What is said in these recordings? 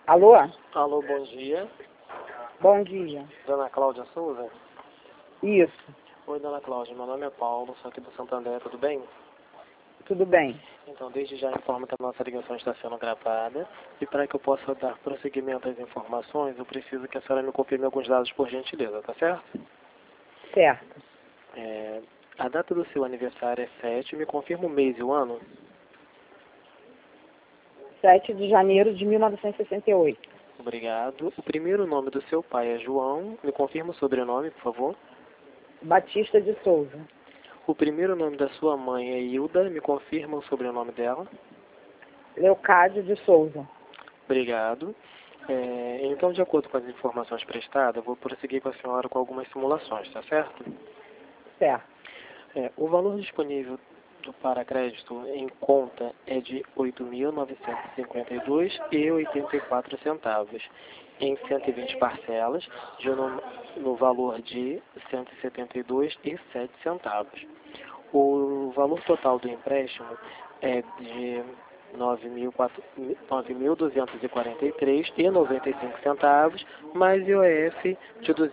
Alô? Alô, bom dia. Bom dia. Dona Cláudia Souza? Isso, Oi, Dona Cláudia. Meu nome é Paulo, sou aqui do Santander, tudo bem? tudo bem. Então, desde já informo que a nossa ligação está sendo gravada e para que eu possa dar prosseguimento às informações, eu preciso que a senhora me confirme alguns dados por gentileza, tá certo? Certo. A data do seu aniversário é 7, me confirma o mês e o ano? 7 de janeiro de 1968. Obrigado. O primeiro nome do seu pai é João, me confirma o sobrenome, por favor? Batista de Souza. O primeiro nome da sua mãe é Hilda, me confirma o sobrenome dela? Leocádio de Souza. Obrigado. Então, de acordo com as informações prestadas, eu vou prosseguir com a senhora com algumas simulações, tá certo? Certo. O valor disponível do para-crédito em conta é de R$ 8.952,84, em 120 parcelas, no valor de R$ 172,07. O valor total do empréstimo é de R$ 9.243,95, mais IOF de R$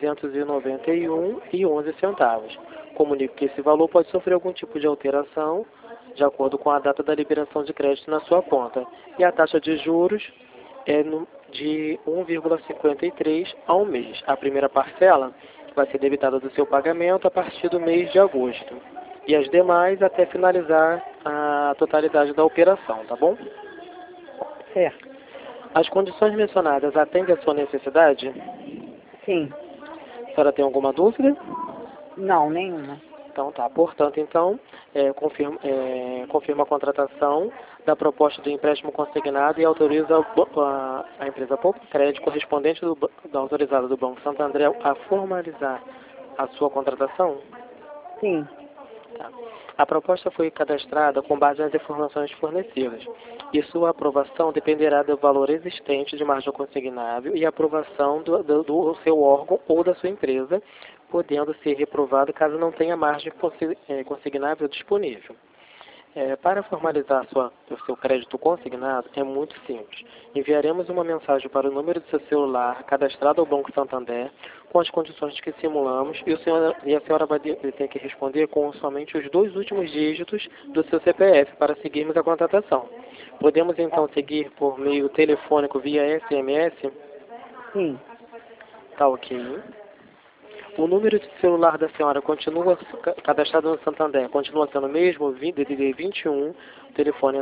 291,11. Comunico que esse valor pode sofrer algum tipo de alteração de acordo com a data da liberação de crédito na sua conta. E a taxa de juros é de 1,53 ao mês. A primeira parcela vai ser debitada do seu pagamento a partir do mês de agosto. E as demais até finalizar a totalidade da operação, tá bom? Certo. As condições mencionadas atendem à sua necessidade? Sim. A senhora tem alguma dúvida? Não, nenhuma. Então tá. Portanto, confirma a contratação da proposta de empréstimo consignado e autoriza a empresa Poupa Crédito correspondente da autorizada do Banco Santander a formalizar a sua contratação? Sim. Tá. A proposta foi cadastrada com base nas informações fornecidas e sua aprovação dependerá do valor existente de margem consignável e aprovação do seu órgão ou da sua empresa, podendo ser reprovado caso não tenha margem consignável disponível. Para formalizar o seu crédito consignado é muito simples. Enviaremos uma mensagem para o número do seu celular cadastrado ao Banco Santander com as condições que simulamos e a senhora vai ter que responder com somente os 2 últimos dígitos do seu CPF para seguirmos a contratação. Podemos então seguir por meio telefônico via SMS? Sim. Tá ok. O número de celular da senhora continua cadastrado no Santander, continua sendo o mesmo, DDD 21, telefone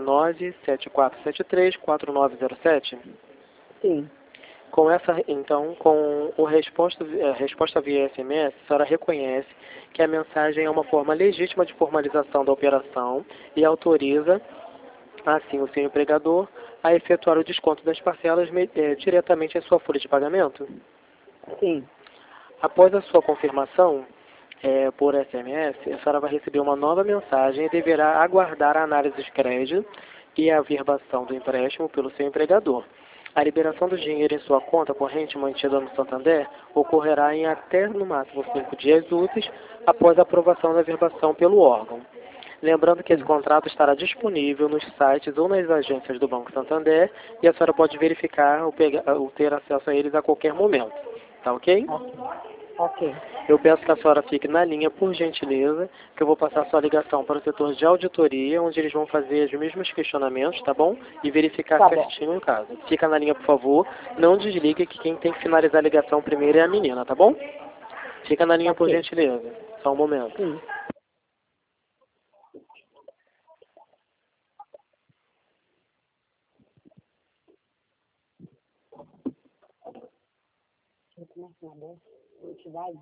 974734907? Sim. Com a resposta via SMS, a senhora reconhece que a mensagem é uma forma legítima de formalização da operação e autoriza, assim, o seu empregador a efetuar o desconto das parcelas diretamente em sua folha de pagamento? Sim. Após a sua confirmação por SMS, a senhora vai receber uma nova mensagem e deverá aguardar a análise de crédito e a averbação do empréstimo pelo seu empregador. A liberação do dinheiro em sua conta corrente mantida no Santander ocorrerá em até, no máximo, 5 dias úteis após a aprovação da averbação pelo órgão. Lembrando que esse contrato estará disponível nos sites ou nas agências do Banco Santander e a senhora pode verificar ou ter acesso a eles a qualquer momento. Tá ok? Ok. Eu peço que a senhora fique na linha, por gentileza, que eu vou passar a sua ligação para o setor de auditoria, onde eles vão fazer os mesmos questionamentos, tá bom? E verificar Tá bom. certinho o caso. Fica na linha, por favor. Não desligue, que quem tem que finalizar a ligação primeiro é a menina, tá bom? Fica na linha, por Ok. gentileza. Só um momento. Sim. Entidade?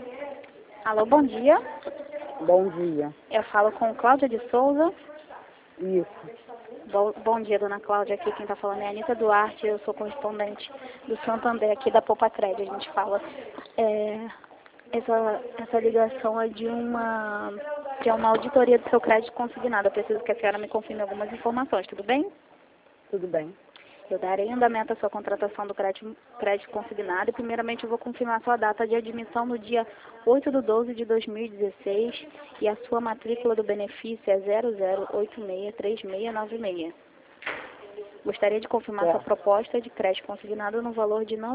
Alô, bom dia. Bom dia. Eu falo com Cláudia de Souza. Isso. Bom dia, dona Cláudia. Aqui quem está falando é a Anita Duarte. Eu sou correspondente do Santander, aqui da Poupa Crédito. A gente fala. Essa ligação é de uma auditoria do seu crédito consignado. Eu preciso que a senhora me confirme algumas informações, tudo bem? Tudo bem. Eu darei andamento à sua contratação do crédito consignado e primeiramente eu vou confirmar a sua data de admissão no dia 8/12/2016 e a sua matrícula do benefício é 00863696. Gostaria de confirmar sua proposta de crédito consignado no valor de R$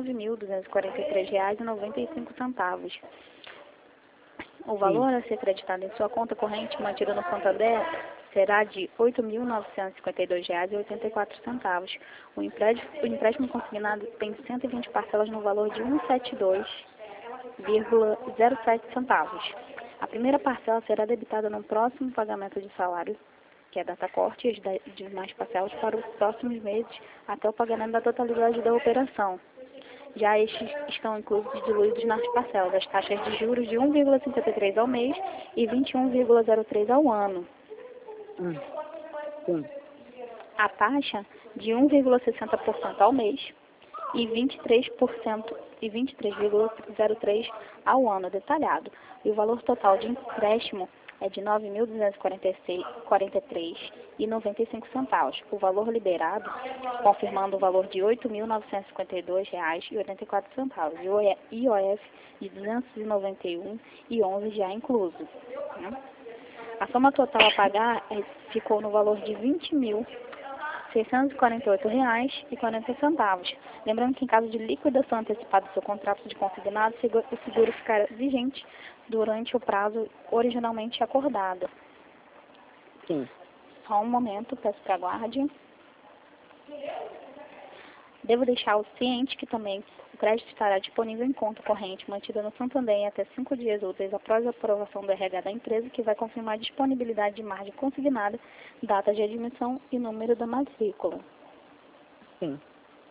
9.243,95. O valor a ser creditado em sua conta corrente mantida no Santander será de R$ 8.952,84. O empréstimo consignado tem 120 parcelas no valor de R$ 172,07. A primeira parcela será debitada no próximo pagamento de salário, que é data corte, e as demais parcelas para os próximos meses até o pagamento da totalidade da operação. Já estes estão inclusos e diluídos nas parcelas, as taxas de juros de 1,53 ao mês e 21,03 ao ano. Sim. A taxa de 1,60% ao mês e 23,03 ao ano, detalhado. E o valor total de empréstimo é de R$ 9.243,95. O valor liberado, confirmando o valor de R$ 8.952,84. E o IOF de R$ 291,11 já incluso. Né? A soma total a pagar ficou no valor de R$ 20.648,40. Lembrando que em caso de liquidação antecipada do seu contrato de consignado, o seguro ficará vigente durante o prazo originalmente acordado. Sim. Só um momento, peço que aguarde. Devo deixar o ciente que também o crédito estará disponível em conta corrente mantida no Santander em até 5 dias úteis após a aprovação do RH da empresa, que vai confirmar a disponibilidade de margem consignada, data de admissão e número da matrícula. Sim.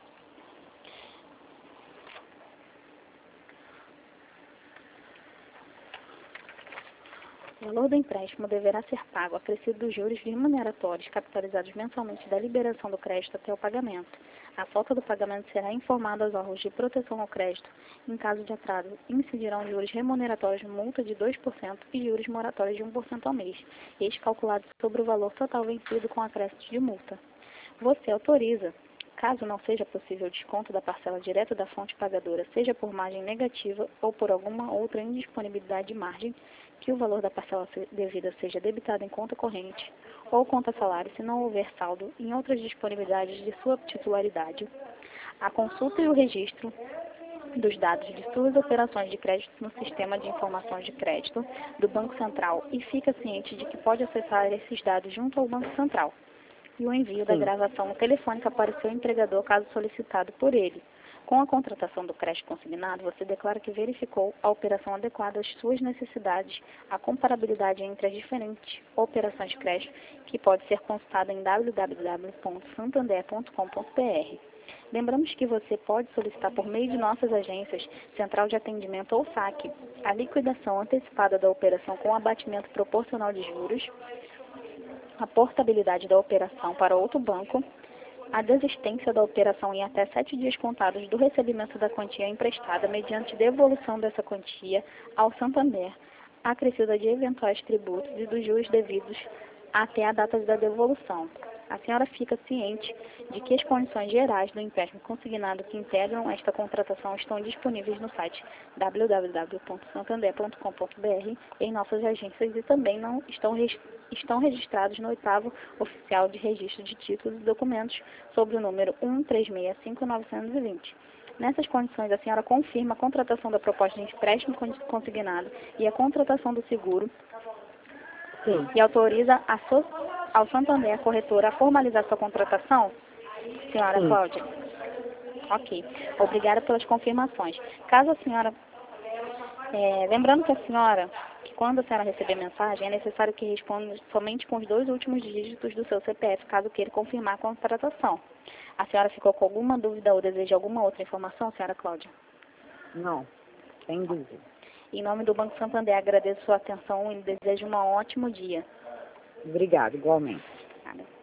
O valor do empréstimo deverá ser pago acrescido dos juros remuneratórios capitalizados mensalmente da liberação do crédito até o pagamento. A falta do pagamento será informada aos órgãos de proteção ao crédito. Em caso de atraso, incidirão juros remuneratórios, multa de 2% e juros moratórios de 1% ao mês, estes calculados sobre o valor total vencido com acréscimo de multa. Você autoriza, caso não seja possível o desconto da parcela direto da fonte pagadora, seja por margem negativa ou por alguma outra indisponibilidade de margem, que o valor da parcela devida seja debitado em conta corrente ou conta salário, se não houver saldo em outras disponibilidades de sua titularidade. A consulta e o registro dos dados de suas operações de crédito no Sistema de Informações de Crédito do Banco Central e fica ciente de que pode acessar esses dados junto ao Banco Central. E o envio da gravação telefônica para o seu empregador, caso solicitado por ele. Com a contratação do crédito consignado, você declara que verificou a operação adequada às suas necessidades, a comparabilidade entre as diferentes operações de crédito, que pode ser consultada em www.santander.com.br. Lembramos que você pode solicitar por meio de nossas agências, Central de Atendimento ou SAC, a liquidação antecipada da operação com abatimento proporcional de juros, a portabilidade da operação para outro banco, a desistência da operação em até 7 dias contados do recebimento da quantia emprestada mediante devolução dessa quantia ao Santander, acrescida de eventuais tributos e dos juros devidos até a data da devolução. A senhora fica ciente de que as condições gerais do empréstimo consignado que integram esta contratação estão disponíveis no site www.santander.com.br em nossas agências e também não estão registrados no 8º Oficial de Registro de Títulos e Documentos sobre o número 1365920. Nessas condições, a senhora confirma a contratação da proposta de empréstimo consignado e a contratação do seguro. Sim. E autoriza ao Santander, a corretora, a formalizar sua contratação? Senhora Cláudia? Ok. Obrigada pelas confirmações. Caso a senhora... lembrando que a senhora, que quando a senhora receber mensagem, é necessário que responda somente com os 2 últimos dígitos do seu CPF, caso queira confirmar a contratação. A senhora ficou com alguma dúvida ou deseja alguma outra informação, senhora Cláudia? Não, sem dúvida. Em nome do Banco Santander, agradeço sua atenção e desejo um ótimo dia. Obrigada, igualmente. Obrigada.